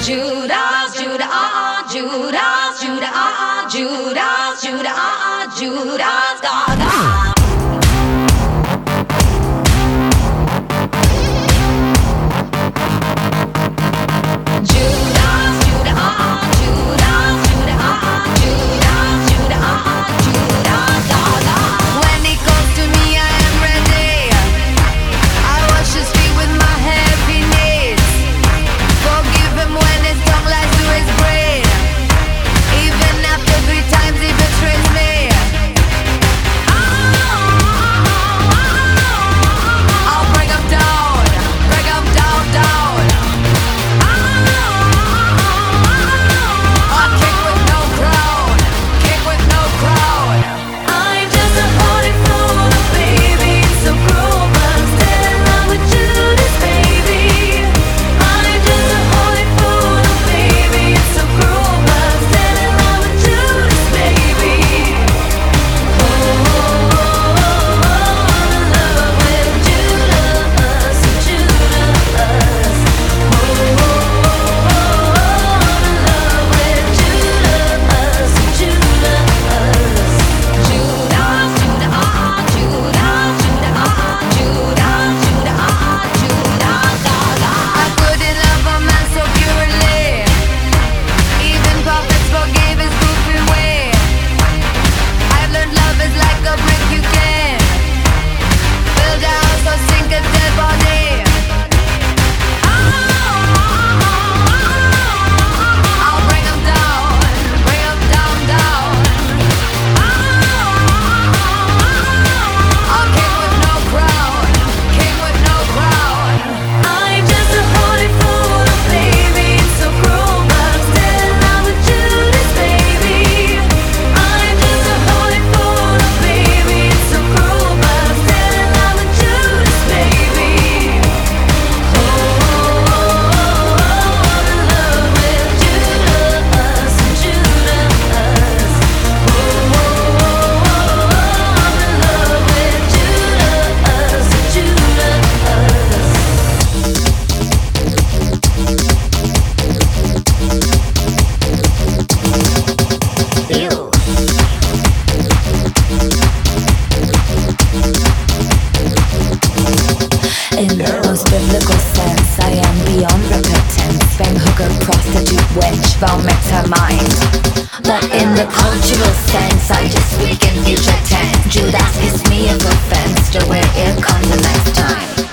Judas, Judah, Judas, Judah, Judas, Judah, Judas, Gaga. In the most biblical sense, I am beyond repentance. Fang hooker, prostitute, wench, vomit her mind. But in the cultural sense, I just speak in future tense. Judas, kiss me if offense, to where it comes the next time.